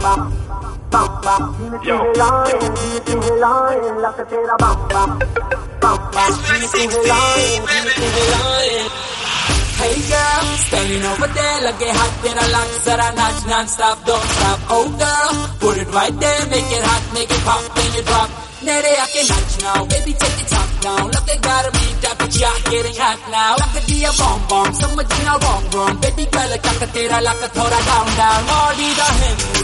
Hey girl, standing over there, lage haath tera lag, zara naach non-stop, don't stop. Oh girl, put it right there, make it hot, make it pop, then you drop. Nere aake naach now, baby take it top down. Lage garmi tap ya getting hot now. Lage diya bomb bomb, samajh na wrong wrong. Baby girl, chak tera lag thoda down down. Audi da him.